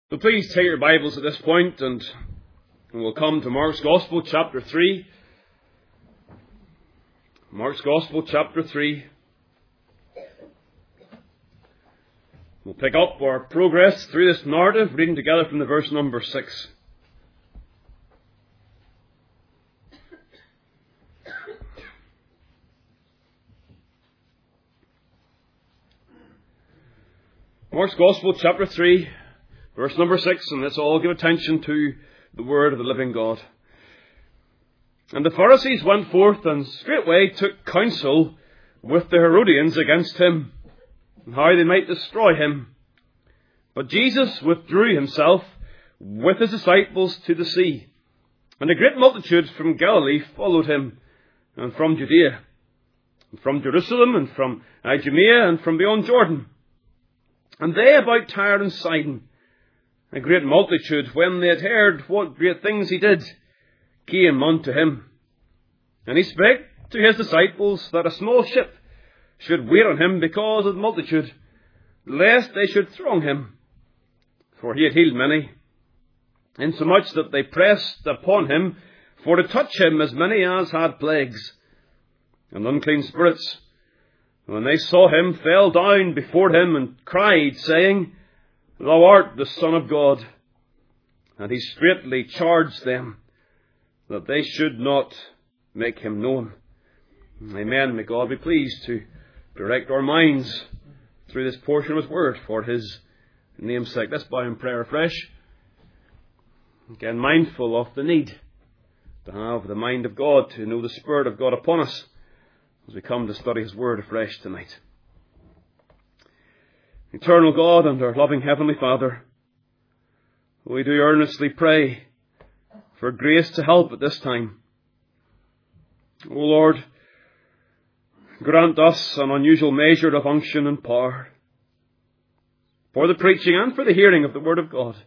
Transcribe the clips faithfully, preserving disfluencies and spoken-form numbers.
So please take your Bibles at this point and we'll come to Mark's Gospel, chapter three. Mark's Gospel, chapter three. We'll pick up our progress through this narrative, reading together from the verse number six. Mark's Gospel, chapter three. Verse number six, and let's all give attention to the word of the living God. And the Pharisees went forth and straightway took counsel with the Herodians against him, and how they might destroy him. But Jesus withdrew himself with his disciples to the sea, and a great multitude from Galilee followed him, and from Judea, and from Jerusalem, and from Idumea, and from beyond Jordan. And they about Tyre and Sidon, a great multitude, when they had heard what great things he did, came unto him. And he spake to his disciples that a small ship should wait on him because of the multitude, lest they should throng him. For he had healed many, insomuch that they pressed upon him for to touch him as many as had plagues and unclean spirits. And when they saw him, fell down before him and cried, saying, Thou art the Son of God. And he straitly charged them that they should not make him known. Amen. May God be pleased to direct our minds through this portion of his word for his name's sake. Let's bow in prayer afresh. Again, mindful of the need to have the mind of God, to know the Spirit of God upon us as we come to study his word afresh tonight. Eternal God and our loving Heavenly Father, we do earnestly pray for grace to help at this time. O Lord, grant us an unusual measure of unction and power for the preaching and for the hearing of the Word of God.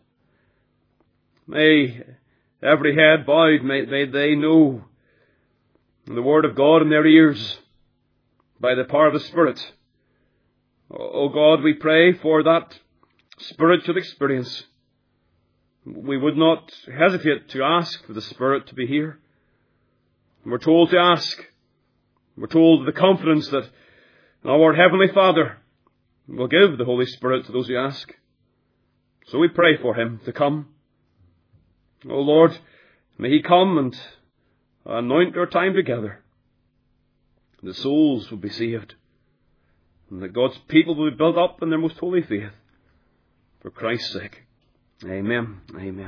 May every head bowed, may, may they know the Word of God in their ears by the power of the Spirit. O God, we pray for that spiritual experience. We would not hesitate to ask for the Spirit to be here. We're told to ask. We're told with the confidence that our Heavenly Father will give the Holy Spirit to those who ask. So we pray for him to come. O Lord, may he come and anoint our time together. The souls will be saved, and that God's people will be built up in their most holy faith for Christ's sake. Amen. Amen.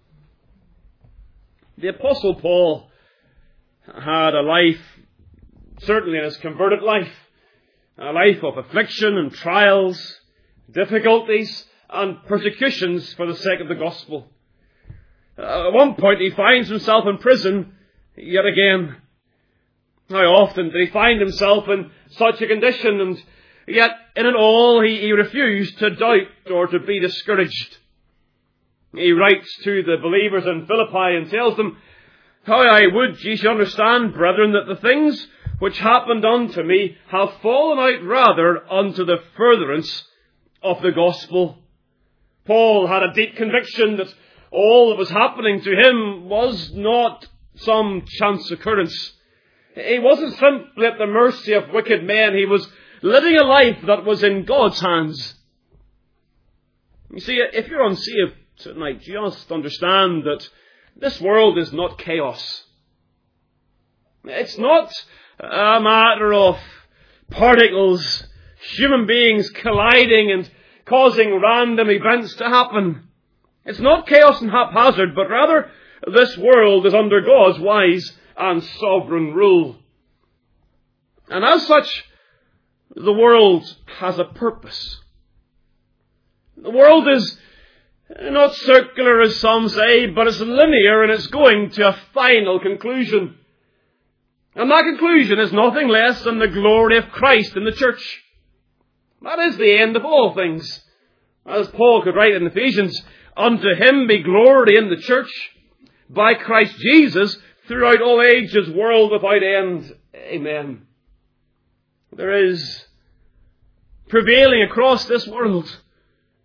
The Apostle Paul had a life, certainly in his converted life, a life of affliction and trials, difficulties and persecutions for the sake of the gospel. Uh, at one point he finds himself in prison yet again. How often did he find himself in such a condition, and yet in it all he, he refused to doubt or to be discouraged. He writes to the believers in Philippi and tells them, How I would ye should understand, brethren, that the things which happened unto me have fallen out rather unto the furtherance of the gospel. Paul had a deep conviction that all that was happening to him was not some chance occurrence. He wasn't simply at the mercy of wicked men. He was living a life that was in God's hands. You see, if you're unsaved tonight, just understand that this world is not chaos. It's not a matter of particles, human beings colliding and causing random events to happen. It's not chaos and haphazard, but rather this world is under God's wise and sovereign rule. And as such, the world has a purpose. The world is not circular, as some say, but it's linear, and it's going to a final conclusion. And that conclusion is nothing less than the glory of Christ in the church. That is the end of all things. As Paul could write in Ephesians, Unto him be glory in the church by Christ Jesus throughout all ages, world without end. Amen. There is prevailing across this world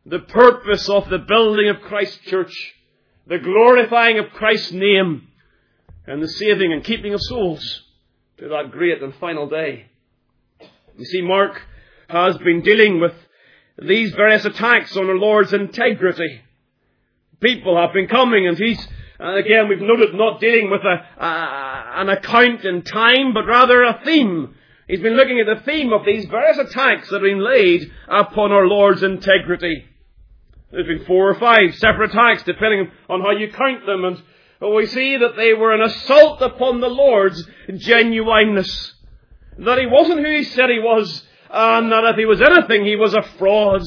the purpose of the building of Christ's church, the glorifying of Christ's name, and the saving and keeping of souls to that great and final day. You see, Mark has been dealing with these various attacks on our Lord's integrity. People have been coming, and he's, uh, again, we've noted, not dealing with a, uh, an account in time, but rather a theme. He's been looking at the theme of these various attacks that have been laid upon our Lord's integrity. There's been four or five separate attacks, depending on how you count them, and we see that they were an assault upon the Lord's genuineness. That he wasn't who he said he was, and that if he was anything, he was a fraud.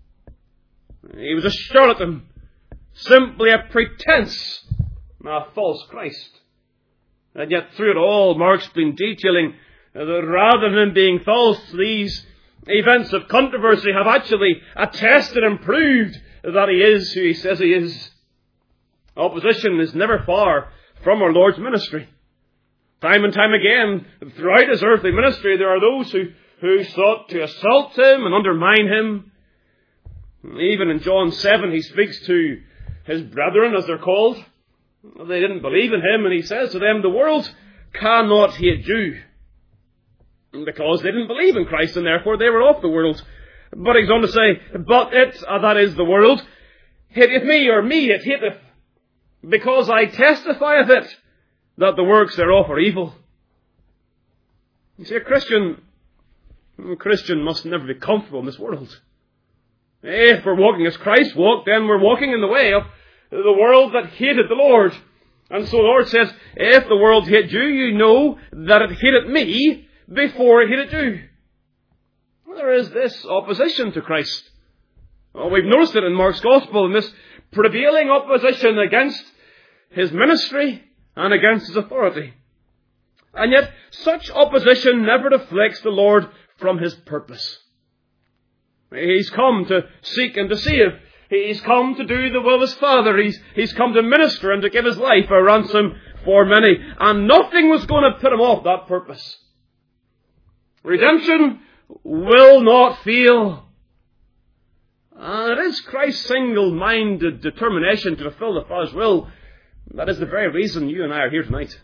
He was a charlatan, simply a pretense, a false Christ. And yet through it all, Mark's been detailing that rather than being false, these events of controversy have actually attested and proved that he is who he says he is. Opposition is never far from our Lord's ministry. Time and time again, throughout his earthly ministry, there are those who, who sought to assault him and undermine him. Even in John seven, he speaks to his brethren, as they're called. They didn't believe in him, and he says to them, the world cannot hate you, because they didn't believe in Christ, and therefore they were of the world. But he's going to say, but it, uh, that is the world, hateth me, or me it hateth, because I testify of it, that the works thereof are evil. You see, a Christian, a Christian must never be comfortable in this world. If we're walking as Christ walked, then we're walking in the way of the world that hated the Lord. And so the Lord says, if the world hate you, you know that it hated me before it hated you. Well, there is this opposition to Christ. Well, we've noticed it in Mark's Gospel, in this prevailing opposition against his ministry and against his authority. And yet, such opposition never deflects the Lord from his purpose. He's come to seek and to save. He's come to do the will of his Father. He's, he's come to minister and to give his life a ransom for many. And nothing was going to put him off that purpose. Redemption will not fail. And it is Christ's single-minded determination to fulfill the Father's will. That is the very reason you and I are here tonight.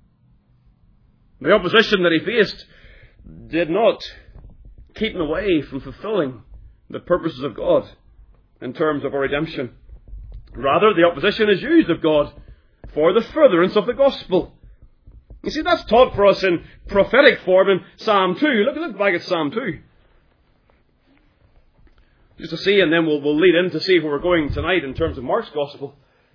The opposition that he faced did not keep him away from fulfilling the purposes of God in terms of our redemption. Rather, the opposition is used of God for the furtherance of the gospel. You see, that's taught for us in prophetic form in Psalm two. Look, look back at Psalm two. Just to see, and then we'll, we'll lead in to see where we're going tonight in terms of Mark's gospel.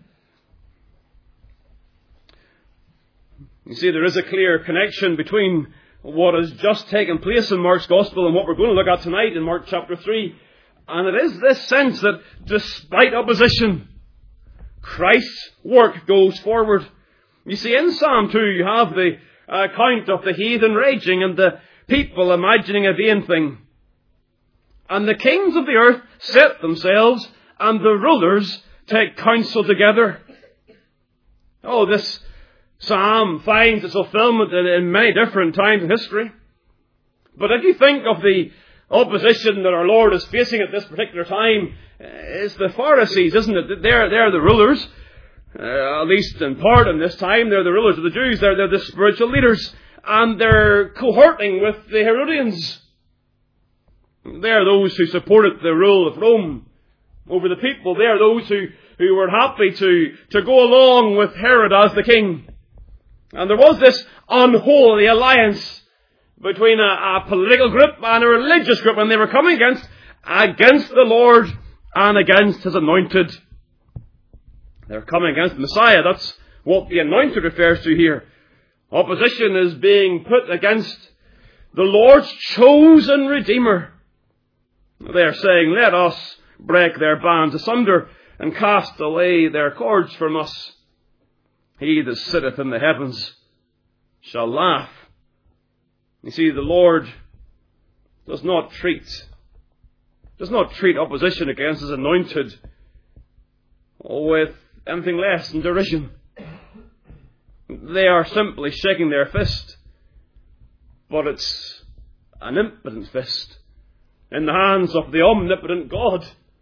You see, there is a clear connection between what has just taken place in Mark's Gospel and what we're going to look at tonight in Mark chapter three. And it is this sense that despite opposition, Christ's work goes forward. You see, in Psalm two you have the account of the heathen raging and the people imagining a vain thing. And the kings of the earth set themselves, and the rulers take counsel together. Oh, this Psalm finds its fulfillment in, in many different times in history. But if you think of the opposition that our Lord is facing at this particular time, it's the Pharisees, isn't it? They're, they're the rulers, uh, at least in part in this time. They're the rulers of the Jews. They're, they're the spiritual leaders. And they're cohorting with the Herodians. They're those who supported the rule of Rome over the people. They're those who, who were happy to, to go along with Herod as the king. And there was this unholy alliance between a, a political group and a religious group, and they were coming against, against the Lord and against his anointed. They're coming against the Messiah. That's what the anointed refers to here. Opposition is being put against the Lord's chosen Redeemer. They're saying, let us break their bands asunder and cast away their cords from us. He that sitteth in the heavens shall laugh. You see, the Lord does not treat, does not treat opposition against his anointed with anything less than derision. They are simply shaking their fist, but it's an impotent fist in the hands of the omnipotent God.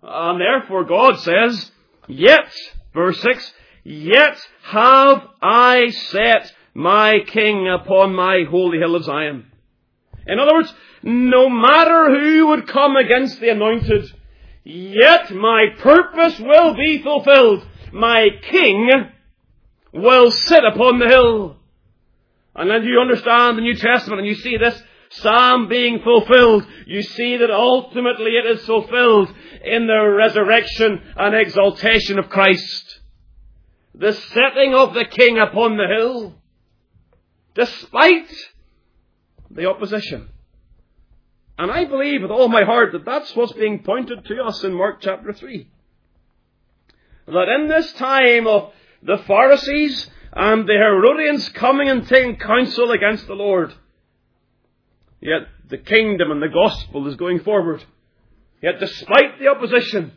And therefore God says, yet, verse six, yet have I set my king upon my holy hill of Zion. In other words, no matter who would come against the anointed, yet my purpose will be fulfilled. My king will sit upon the hill. And then you understand the New Testament and you see this psalm being fulfilled. You see that ultimately it is fulfilled in the resurrection and exaltation of Christ. The setting of the king upon the hill, despite the opposition. And I believe with all my heart that that's what's being pointed to us in Mark chapter three. That in this time of the Pharisees and the Herodians coming and taking counsel against the Lord, yet the kingdom and the gospel is going forward. Yet despite the opposition,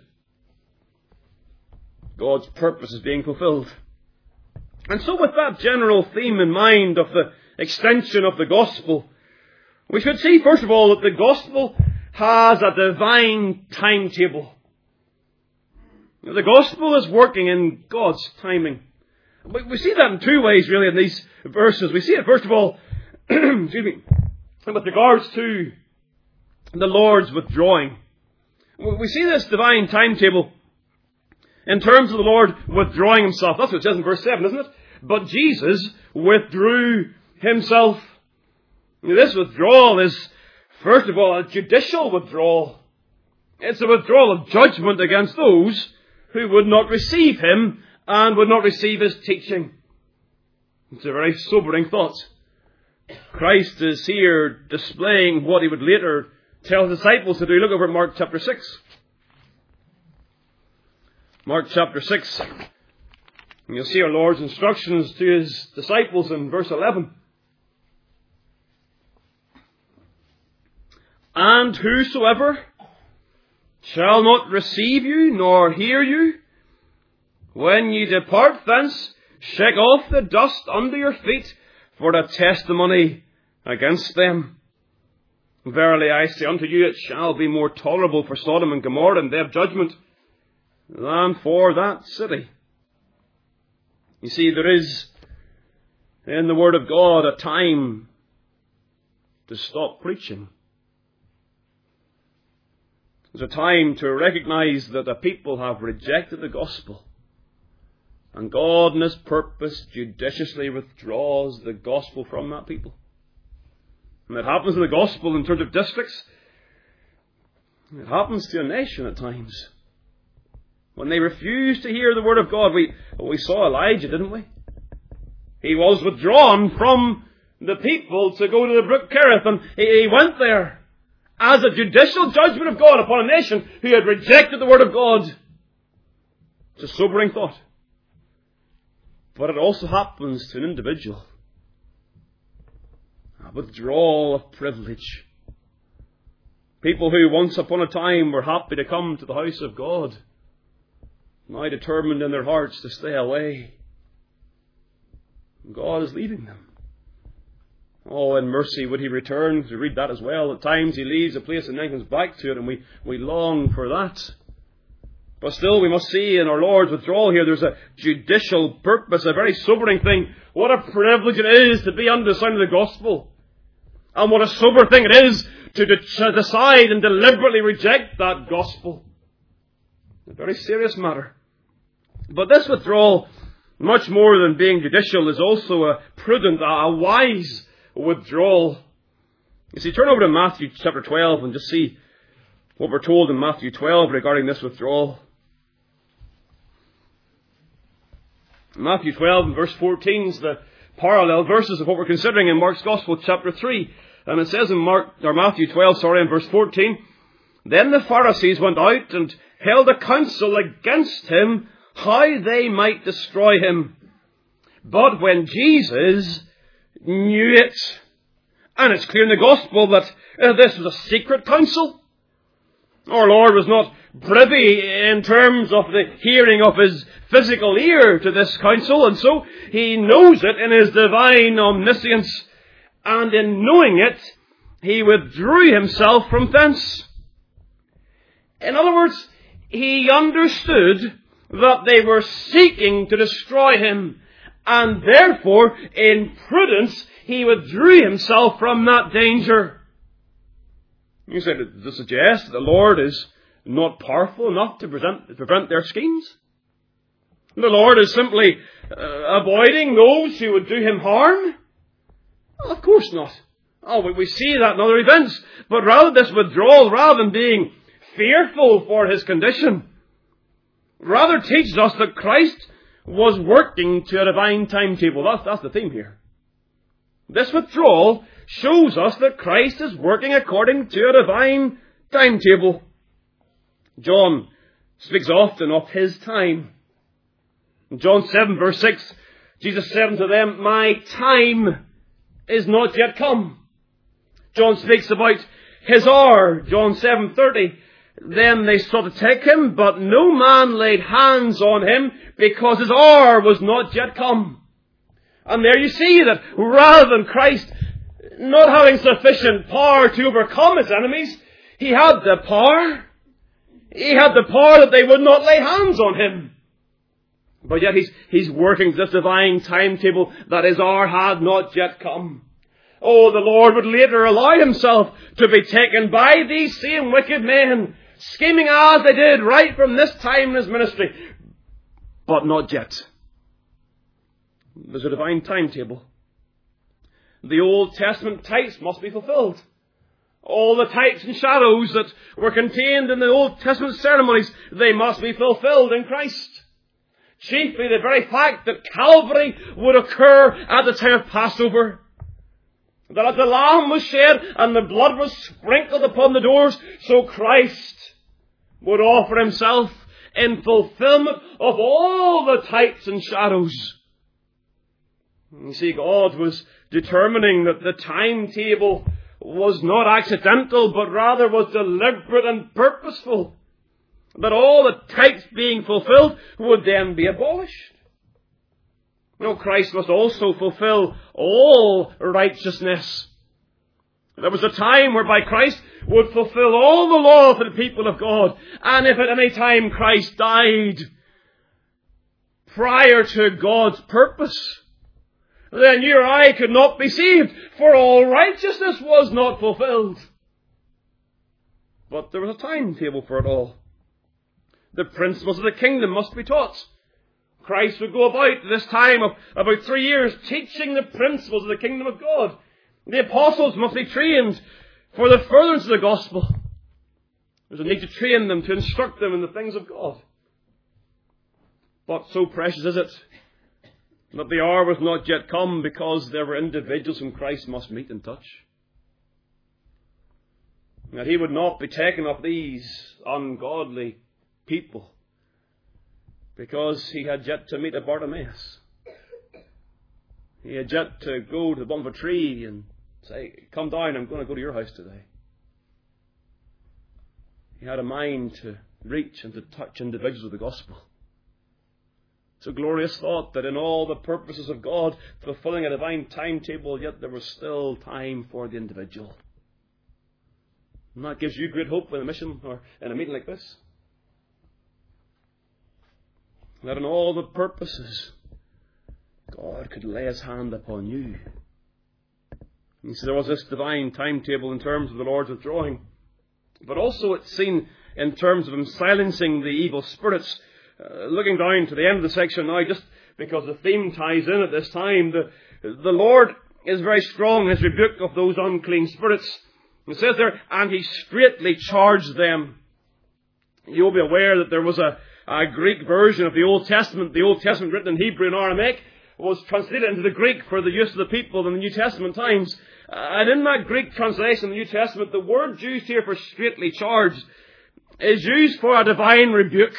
God's purpose is being fulfilled. And so with that general theme in mind of the extension of the gospel, we should see first of all that the gospel has a divine timetable. The gospel is working in God's timing. We see that in two ways really in these verses. We see it first of all, excuse me, with regards to the Lord's withdrawing. We see this divine timetable in terms of the Lord withdrawing himself. That's what it says in verse seven, isn't it? But Jesus withdrew himself. This withdrawal is, first of all, a judicial withdrawal. It's a withdrawal of judgment against those who would not receive him and would not receive his teaching. It's a very sobering thought. Christ is here displaying what he would later tell his disciples to do. Look over at Mark chapter six. Mark chapter six. And you'll see our Lord's instructions to his disciples in verse eleven. And whosoever shall not receive you nor hear you, when ye depart thence, shake off the dust under your feet for a testimony against them. Verily I say unto you, it shall be more tolerable for Sodom and Gomorrah in the day of judgment than for that city. You see, there is in the Word of God a time to stop preaching. There's a time to recognize that the people have rejected the gospel. And God in his purpose judiciously withdraws the gospel from that people. And it happens in the gospel in terms of districts. It happens to a nation at times. When they refuse to hear the word of God, we, we saw Elijah, didn't we? He was withdrawn from the people to go to the brook Kerith, and he, he went there as a judicial judgment of God upon a nation who had rejected the word of God. It's a sobering thought. But it also happens to an individual. A withdrawal of privilege. People who once upon a time were happy to come to the house of God, now determined in their hearts to stay away. God is leaving them. Oh, in mercy would he return. We read that as well. At times he leaves a place and then comes back to it, and we, we long for that. But still we must see in our Lord's withdrawal here there's a judicial purpose, a very sobering thing. What a privilege it is to be under the sound of the gospel. And what a sober thing it is to, de- to decide and deliberately reject that gospel. A very serious matter. But this withdrawal, much more than being judicial, is also a prudent, a wise withdrawal. You see, turn over to Matthew chapter twelve and just see what we're told in Matthew twelve regarding this withdrawal. Matthew twelve and verse fourteen is the parallel verses of what we're considering in Mark's Gospel chapter three. And it says in Mark, or Matthew twelve, sorry, in verse fourteen, Then the Pharisees went out and held a council against him, how they might destroy him. But when Jesus knew it, and it's clear in the Gospel that uh, this was a secret council. Our Lord was not privy in terms of the hearing of his physical ear to this counsel, and so he knows it in his divine omniscience, and in knowing it, he withdrew himself from thence. In other words, he understood that they were seeking to destroy him, and therefore, in prudence, he withdrew himself from that danger. You say, to suggest that the Lord is not powerful enough to prevent, to prevent their schemes? The Lord is simply uh, avoiding those who would do him harm? Well, of course not. Oh, we, we see that in other events. But rather this withdrawal, rather than being fearful for his condition, rather teaches us that Christ was working to a divine timetable. That's, that's the theme here. This withdrawal shows us that Christ is working according to a divine timetable. John speaks often of his time. In John seven verse six, Jesus said unto them, my time is not yet come. John speaks about his hour. John seven thirty, then they sought to take him, but no man laid hands on him, because his hour was not yet come. And there you see that rather than Christ not having sufficient power to overcome his enemies, he had the power. He had the power that they would not lay hands on him. But yet he's, he's working this divine timetable that his hour had not yet come. Oh, the Lord would later allow himself to be taken by these same wicked men, scheming as they did right from this time in his ministry. But not yet. There's a divine timetable. The Old Testament types must be fulfilled. All the types and shadows that were contained in the Old Testament ceremonies, they must be fulfilled in Christ. Chiefly the very fact that Calvary would occur at the time of Passover. That as the Lamb was shed and the blood was sprinkled upon the doors, so Christ would offer himself in fulfillment of all the types and shadows. You see, God was determining that the timetable was not accidental, but rather was deliberate and purposeful. That all the types being fulfilled would then be abolished. No, Christ must also fulfill all righteousness. There was a time whereby Christ would fulfill all the law for the people of God. And if at any time Christ died prior to God's purpose, then you or I could not be saved, for all righteousness was not fulfilled. But there was a timetable for it all. The principles of the kingdom must be taught. Christ would go about this time of about three years teaching the principles of the kingdom of God. The apostles must be trained for the furtherance of the gospel. There's a need to train them, to instruct them in the things of God. But so precious is it that the hour was not yet come, because there were individuals whom Christ must meet and touch. That he would not be taken of these ungodly people, because he had yet to meet a Bartimaeus. He had yet to go to the bottom of a tree and say, come down, I'm going to go to your house today. He had a mind to reach and to touch individuals with the gospel. It's a glorious thought that in all the purposes of God fulfilling a divine timetable, yet there was still time for the individual. And that gives you great hope in a mission or in a meeting like this. That in all the purposes, God could lay his hand upon you. And so there was this divine timetable in terms of the Lord's withdrawing. But also it's seen in terms of him silencing the evil spirits. Uh, looking down to the end of the section now, just because the theme ties in at this time, the, the Lord is very strong in his rebuke of those unclean spirits. It says there, and he straitly charged them. You'll be aware that there was a, a Greek version of the Old Testament. The Old Testament written in Hebrew and Aramaic was translated into the Greek for the use of the people in the New Testament times. Uh, and in that Greek translation of the New Testament, the word used here for straitly charged is used for a divine rebuke.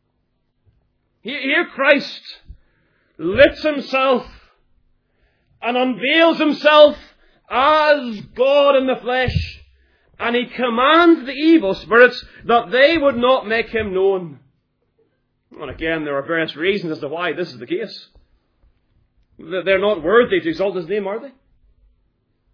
Here Christ lifts himself and unveils himself as God in the flesh, and he commands the evil spirits that they would not make him known. And again, there are various reasons as to why this is the case. They're not worthy to exalt his name, are they?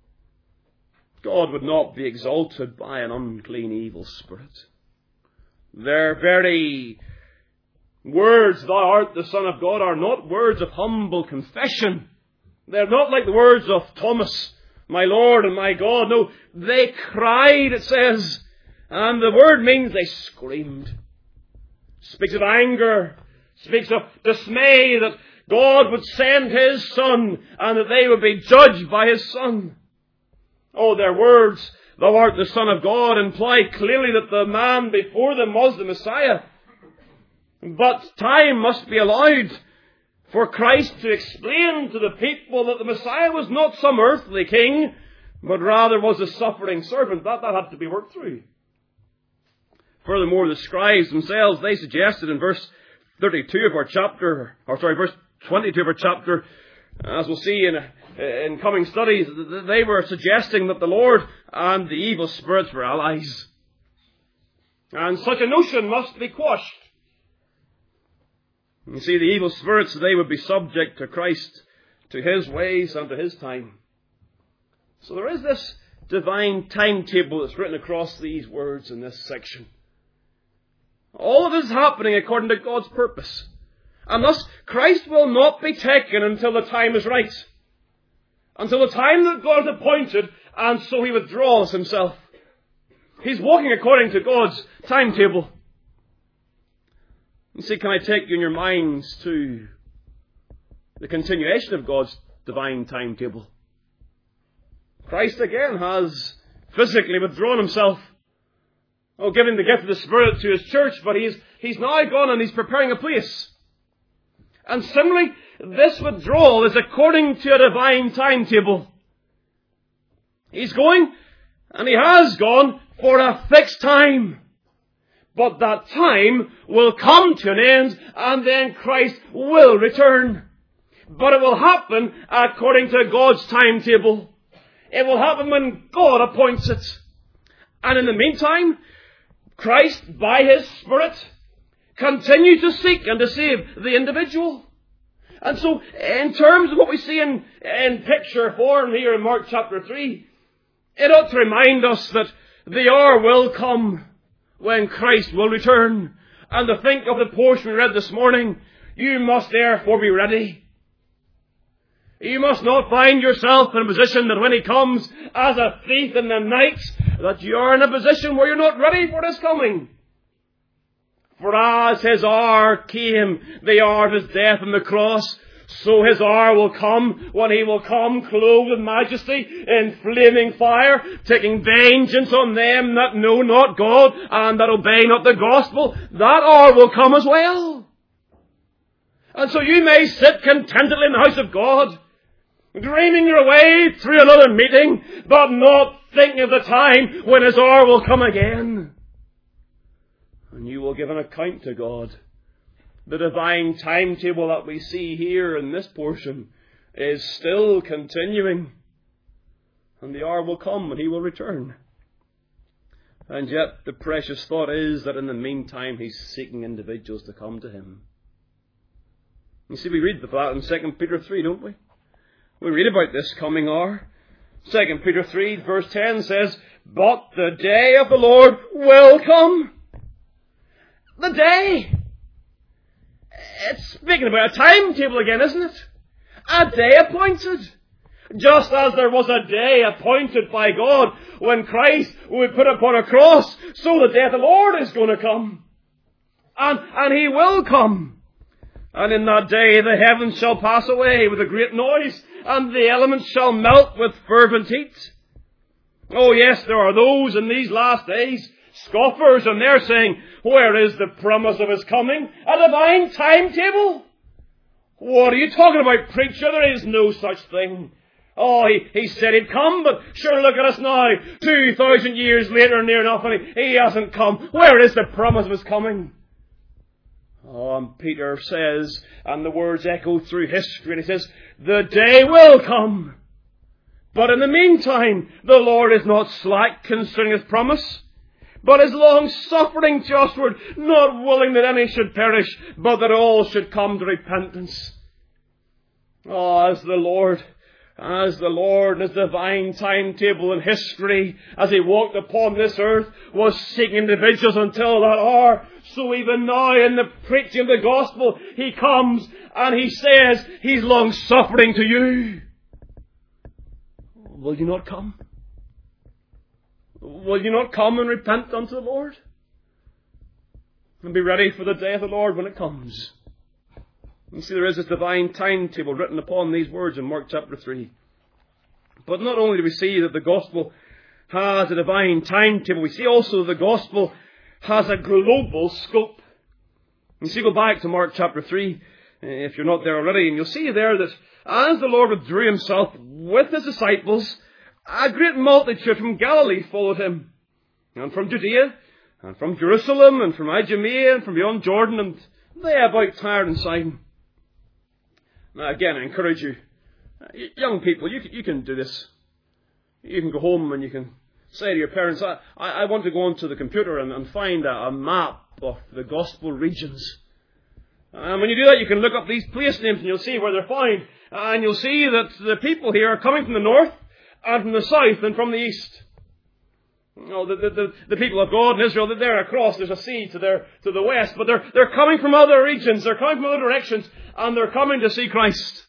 God would not be exalted by an unclean evil spirit. Their very words, "Thou art the Son of God," are not words of humble confession. They're not like the words of Thomas, "My Lord and my God." No, they cried, it says. And the word means they screamed. Speaks of anger. Speaks of dismay that God would send His Son and that they would be judged by His Son. Oh, their words, "Thou art the Son of God," imply clearly that the man before them was the Messiah. But time must be allowed for Christ to explain to the people that the Messiah was not some earthly king, but rather was a suffering servant. That, that had to be worked through. Furthermore, the scribes themselves, they suggested in verse thirty-two of our chapter, or sorry, verse twenty-two of our chapter, as we'll see in, in coming studies, they were suggesting that the Lord and the evil spirits were allies. And such a notion must be quashed. You see, the evil spirits, they would be subject to Christ, to His ways and to His time. So there is this divine timetable that's written across these words in this section. All of this is happening according to God's purpose. And thus, Christ will not be taken until the time is right. Until the time that God has appointed, and so He withdraws Himself. He's walking according to God's timetable. You see, can I take you in your minds to the continuation of God's divine timetable? Christ again has physically withdrawn Himself. Oh, giving the gift of the Spirit to His church, but He's, he's now gone and He's preparing a place. And similarly, this withdrawal is according to a divine timetable. He's going, and He has gone, for a fixed time. But that time will come to an end, and then Christ will return. But it will happen according to God's timetable. It will happen when God appoints it. And in the meantime, Christ, by His Spirit, continues to seek and to save the individual. And so, in terms of what we see in, in picture form here in Mark chapter three, it ought to remind us that the hour will come when Christ will return. And to think of the portion we read this morning, you must therefore be ready. You must not find yourself in a position that when He comes as a thief in the night, that you are in a position where you're not ready for His coming. For as His hour came, the hour of His death on the cross, so His hour will come when He will come clothed with majesty in flaming fire, taking vengeance on them that know not God and that obey not the gospel. That hour will come as well. And so you may sit contentedly in the house of God, dreaming your way through another meeting, but not thinking of the time when His hour will come again. And you will give an account to God. The divine timetable that we see here in this portion is still continuing. And the hour will come and He will return. And yet the precious thought is that in the meantime He's seeking individuals to come to Him. You see, we read that in Second Peter three, don't we? We read about this coming hour. Second Peter three verse ten says, "But the day of the Lord will come." The day. It's speaking about a timetable again, isn't it? A day appointed. Just as there was a day appointed by God when Christ would be put upon a cross, so the day of the Lord is going to come. And, and He will come. And in that day the heavens shall pass away with a great noise, and the elements shall melt with fervent heat. Oh yes, there are those in these last days, scoffers, and they're saying, where is the promise of His coming? A divine timetable? What are you talking about, preacher? There is no such thing. Oh, he, he said He'd come, but sure, look at us now, two thousand years later, near enough, and he, he hasn't come. Where is the promise of His coming? Oh, and Peter says, and the words echo through history, and he says, the day will come. But in the meantime, the Lord is not slack concerning His promise, but is long-suffering to usward, not willing that any should perish, but that all should come to repentance. Oh, as the Lord As the Lord in His divine timetable in history, as He walked upon this earth, was seeking individuals until that hour, so even now in the preaching of the gospel, He comes and He says He's long-suffering to you. Will you not come? Will you not come and repent unto the Lord? And be ready for the day of the Lord when it comes. You see, there is this divine timetable written upon these words in Mark chapter three. But not only do we see that the gospel has a divine timetable, we see also that the gospel has a global scope. You see, go back to Mark chapter three, if you're not there already, and you'll see there that as the Lord withdrew Himself with His disciples, a great multitude from Galilee followed Him, and from Judea, and from Jerusalem, and from Idumea, and from beyond Jordan, and they about Tyre and Sidon. Now again, I encourage you, young people, you can, you can do this. You can go home and you can say to your parents, I, I want to go onto the computer and, and find a, a map of the gospel regions. And when you do that, you can look up these place names and you'll see where they're found. And you'll see that the people here are coming from the north and from the south and from the east. You know, the, the, the, the people of God in Israel, they're across, there's a sea to their, to the west, but they're, they're coming from other regions, they're coming from other directions, and they're coming to see Christ.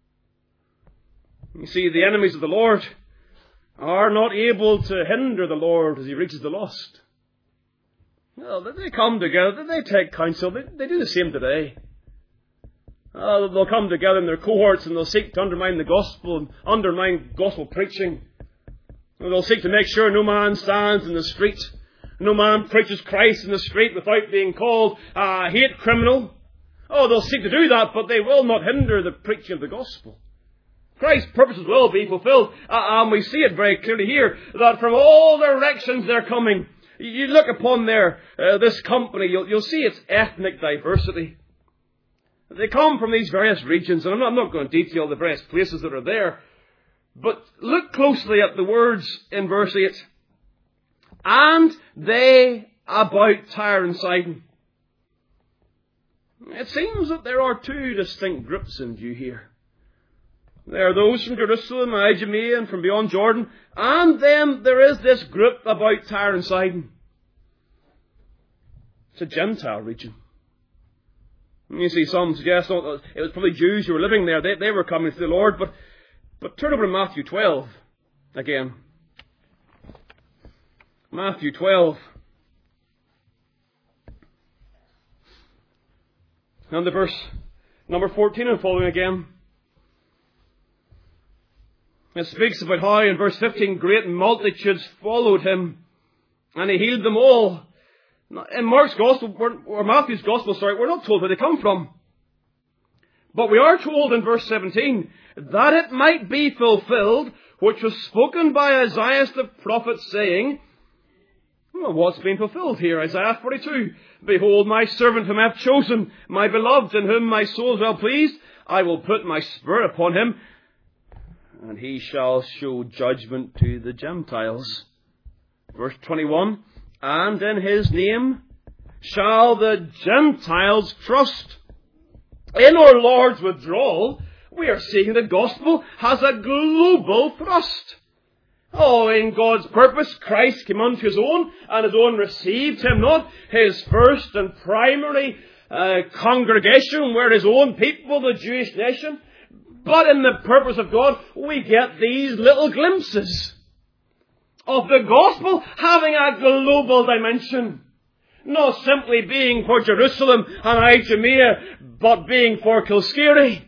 You see, the enemies of the Lord are not able to hinder the Lord as He reaches the lost. No, they come together, they take counsel, they, they do the same today. Uh, they'll come together in their cohorts and they'll seek to undermine the gospel and undermine gospel preaching. They'll seek to make sure no man stands in the street. No man preaches Christ in the street without being called a hate criminal. Oh, they'll seek to do that, but they will not hinder the preaching of the gospel. Christ's purposes will be fulfilled. Uh, and we see it very clearly here, that from all directions they're coming. You look upon their, uh, this company, you'll, you'll see its ethnic diversity. They come from these various regions, and I'm not, I'm not going to detail the various places that are there. But look closely at the words in verse eight. And they about Tyre and Sidon. It seems that there are two distinct groups in view here. There are those from Jerusalem, Idumea, and from beyond Jordan. And then there is this group about Tyre and Sidon. It's a Gentile region. You see, some suggest oh, it was probably Jews who were living there. They, they were coming to the Lord, but But turn over to Matthew twelve again. Matthew twelve. And the verse number fourteen and following again. It speaks about how in verse fifteen great multitudes followed Him and He healed them all. In Mark's Gospel, or Matthew's Gospel, sorry, we're not told where they come from. But we are told in verse seventeen, that it might be fulfilled, which was spoken by Isaiah the prophet, saying, well, what's been fulfilled here? Isaiah forty-two, behold my servant whom I have chosen, my beloved, in whom my soul is well pleased. I will put my spirit upon him, and he shall show judgment to the Gentiles. Verse twenty-one, and in his name shall the Gentiles trust. In our Lord's withdrawal, we are seeing the gospel has a global thrust. Oh, in God's purpose, Christ came unto His own, and His own received Him not. His first and primary uh, congregation were His own people, the Jewish nation. But in the purpose of God, we get these little glimpses of the gospel having a global dimension. Not simply being for Jerusalem and Idumea, but being for Kilskerry.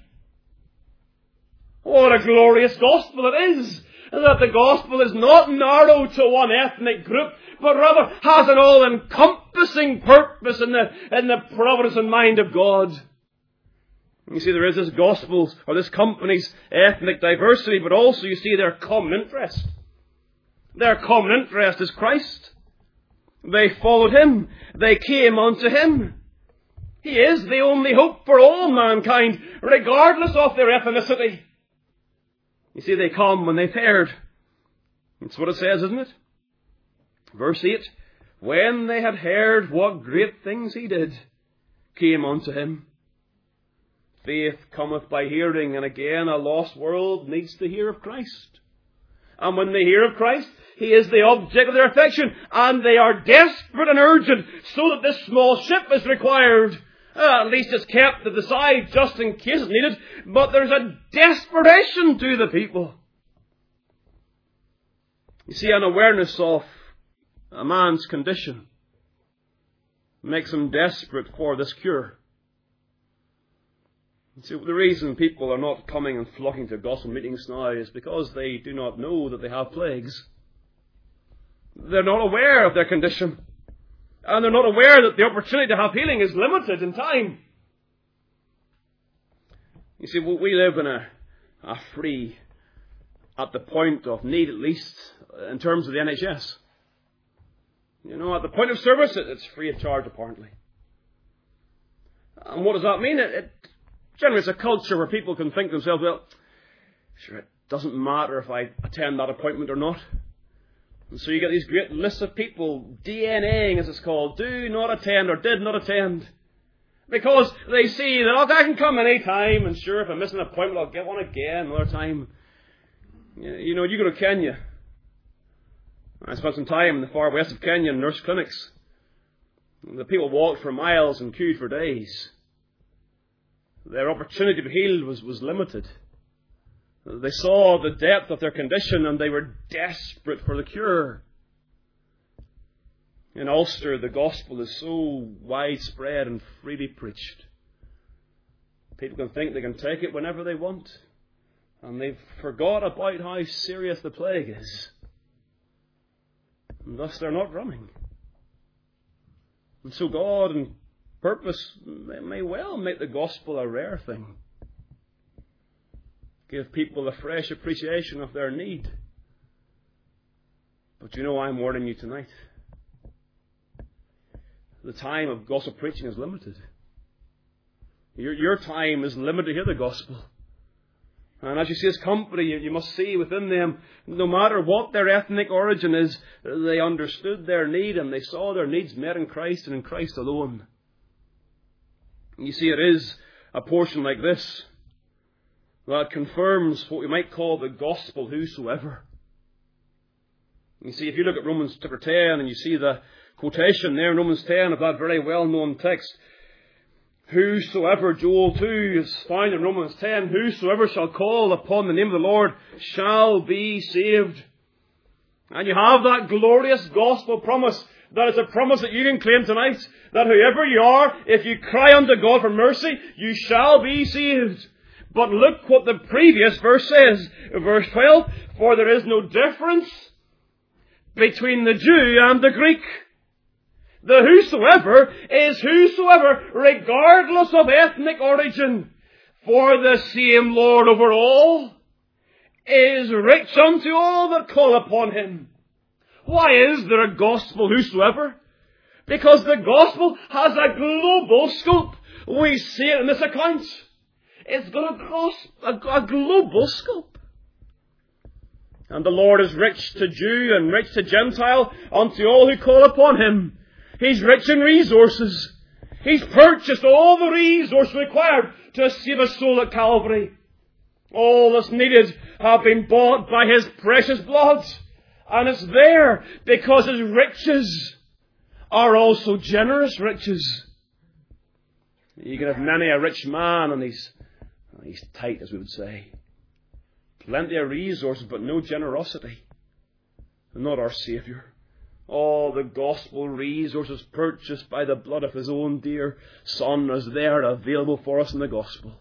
What a glorious gospel it is! That the gospel is not narrow to one ethnic group, but rather has an all-encompassing purpose in the, in the providence and mind of God. You see, there is this gospel's, or this company's ethnic diversity, but also you see their common interest. Their common interest is Christ. They followed Him. They came unto Him. He is the only hope for all mankind, regardless of their ethnicity. You see, they come when they've heard. That's what it says, isn't it? Verse eight, when they had heard what great things He did, came unto Him. Faith cometh by hearing, and again a lost world needs to hear of Christ. And when they hear of Christ, He is the object of their affection, and they are desperate and urgent, so that this small ship is required. Uh, at least it's kept at the side just in case it's needed, but there's a desperation to the people. You see, an awareness of a man's condition makes him desperate for this cure. You see, the reason people are not coming and flocking to gospel meetings now is because they do not know that they have plagues. They're not aware of their condition. And they're not aware that the opportunity to have healing is limited in time. You see, we live in a, a free, at the point of need at least, in terms of the N H S. You know, at the point of service, it's free of charge apparently. And what does that mean? It, it generally it's a culture where people can think to themselves, well, sure, it doesn't matter if I attend that appointment or not. And so you get these great lists of people, DNAing as it's called, do not attend or did not attend. Because they see that, oh, I can come any time, and sure, if I miss an appointment, I'll get one again another time. You know, you go to Kenya. I spent some time in the far west of Kenya in nurse clinics. The people walked for miles and queued for days. Their opportunity to be healed was, was limited. They saw the depth of their condition and they were desperate for the cure. In Ulster, the gospel is so widespread and freely preached. People can think they can take it whenever they want. And they've forgot about how serious the plague is. And thus they're not running. And so God, in purpose, may well make the gospel a rare thing. Give people a fresh appreciation of their need. But you know, I'm warning you tonight. The time of gospel preaching is limited. Your, your time is limited to hear the gospel. And as you see His company, you, you must see within them, no matter what their ethnic origin is, they understood their need and they saw their needs met in Christ and in Christ alone. And you see, it is a portion like this that confirms what we might call the gospel whosoever. You see, if you look at Romans chapter ten and you see the quotation there in Romans ten of that very well-known text, whosoever, Joel two is found in Romans ten, whosoever shall call upon the name of the Lord shall be saved. And you have that glorious gospel promise. That is a promise that you can claim tonight. That whoever you are, if you cry unto God for mercy, you shall be saved. But look what the previous verse says. Verse twelve, for there is no difference between the Jew and the Greek. The whosoever is whosoever, regardless of ethnic origin. For the same Lord over all is rich unto all that call upon Him. Why is there a gospel whosoever? Because the gospel has a global scope. We see it in this account. It's got a, gross, a, a global scope. And the Lord is rich to Jew and rich to Gentile unto all who call upon Him. He's rich in resources. He's purchased all the resources required to save a soul at Calvary. All that's needed have been bought by His precious blood. And it's there because His riches are also generous riches. You can have many a rich man and he's, he's tight, as we would say. Plenty of resources, but no generosity. Not our Saviour. All the gospel resources purchased by the blood of His own dear Son is there available for us in the gospel.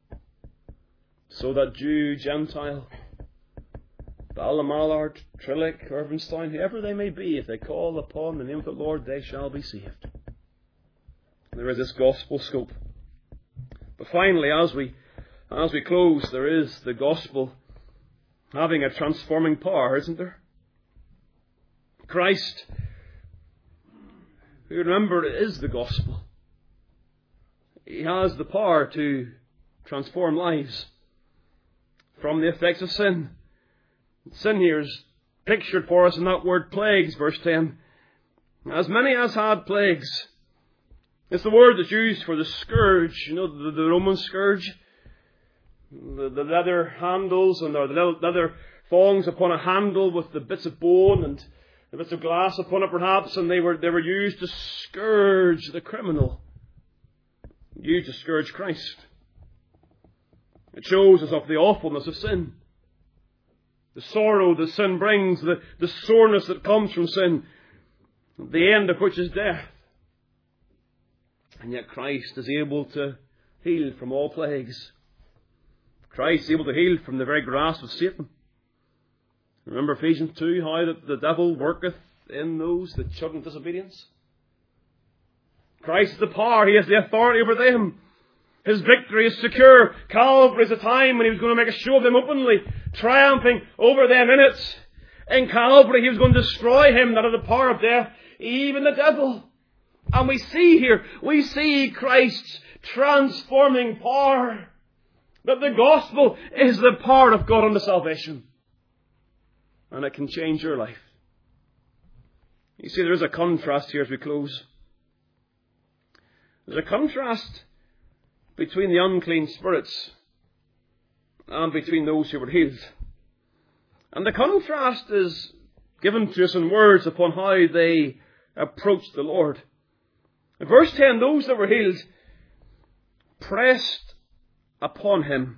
So that Jew, Gentile, Ballamallard, Trillick, Irvinstown, whoever they may be, if they call upon the name of the Lord, they shall be saved. There is this gospel scope. But finally, as we as we close, there is the gospel having a transforming power, isn't there? Christ, who, remember, is the gospel. He has the power to transform lives from the effects of sin. Sin here is pictured for us in that word plagues, verse ten. As many as had plagues It's the word that's used for the scourge, you know, the, the Roman scourge. The, the leather handles and or the leather thongs upon a handle with the bits of bone and the bits of glass upon it perhaps, and they were they were used to scourge the criminal. Used to scourge Christ. It shows us of the awfulness of sin. The sorrow that sin brings, the, the soreness that comes from sin, the end of which is death. And yet Christ is able to heal from all plagues. Christ is able to heal from the very grasp of Satan. Remember Ephesians two, how that the devil worketh in those that shun disobedience? Christ is the power. He has the authority over them. His victory is secure. Calvary is a time when he was going to make a show of them openly, triumphing over them in it. In Calvary he was going to destroy him that had the power of death, even the devil. And we see here, we see Christ's transforming power. That the gospel is the power of God unto salvation. And it can change your life. You see, there is a contrast here as we close. There's a contrast between the unclean spirits and between those who were healed. And the contrast is given to us in words upon how they approached the Lord. In verse ten, those that were healed pressed upon him.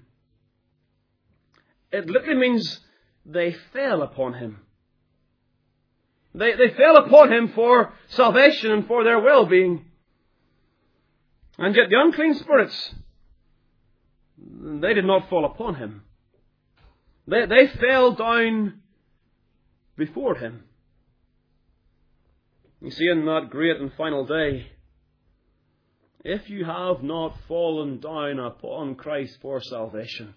It literally means they fell upon him. They, they fell upon him for salvation and for their well-being. And yet the unclean spirits, they did not fall upon him. They, they fell down before him. You see, in that great and final day, if you have not fallen down upon Christ for salvation,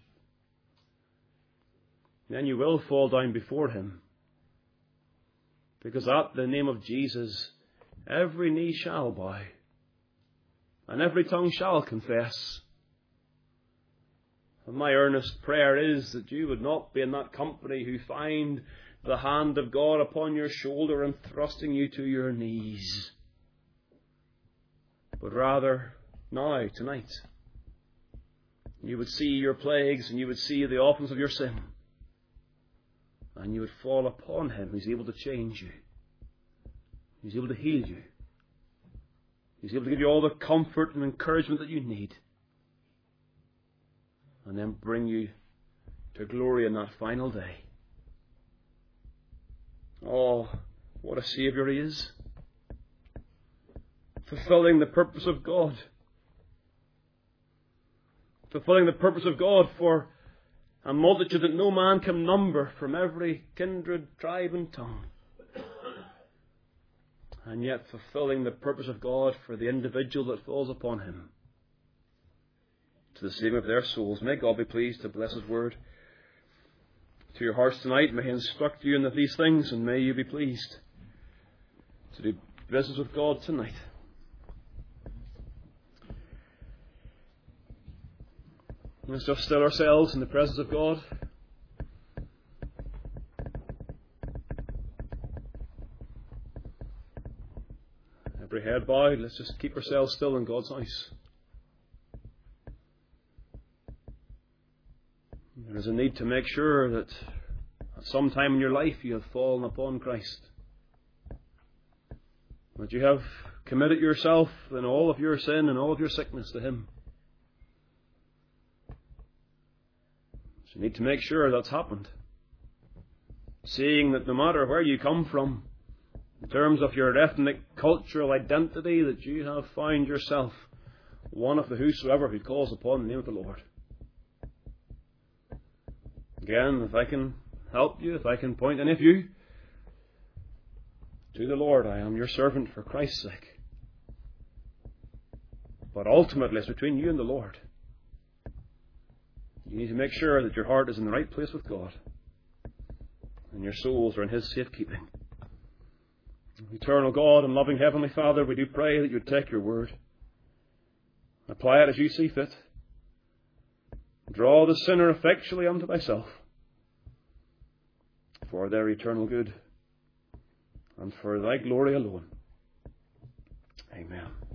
then you will fall down before him. Because at the name of Jesus, every knee shall bow, and every tongue shall confess. And my earnest prayer is that you would not be in that company who find the hand of God upon your shoulder and thrusting you to your knees. But rather, now, tonight, you would see your plagues and you would see the awfulness of your sin. And you would fall upon him who's able to change you. He's able to heal you. He's able to give you all the comfort and encouragement that you need. And then bring you to glory in that final day. Oh, what a Saviour he is. Fulfilling the purpose of God. Fulfilling the purpose of God for a multitude that no man can number, from every kindred, tribe and tongue. And yet fulfilling the purpose of God for the individual that falls upon him, to the saving of their souls. May God be pleased to bless his word to your hearts tonight. May he instruct you in these things, and may you be pleased to do business with God tonight. Let's just still ourselves in the presence of God. Every head bowed, let's just keep ourselves still in God's house. There is a need to make sure that at some time in your life you have fallen upon Christ. That you have committed yourself in all of your sin and all of your sickness to him. So you need to make sure that's happened. Seeing that no matter where you come from, in terms of your ethnic, cultural identity, that you have found yourself one of the whosoever who calls upon the name of the Lord. Again, if I can help you, if I can point any of you to the Lord, I am your servant for Christ's sake. But ultimately, it's between you and the Lord. You need to make sure that your heart is in the right place with God, and your souls are in his safekeeping. Eternal God and loving Heavenly Father, we do pray that you would take your word, apply it as you see fit, draw the sinner effectually unto thyself, for their eternal good and for thy glory alone. Amen.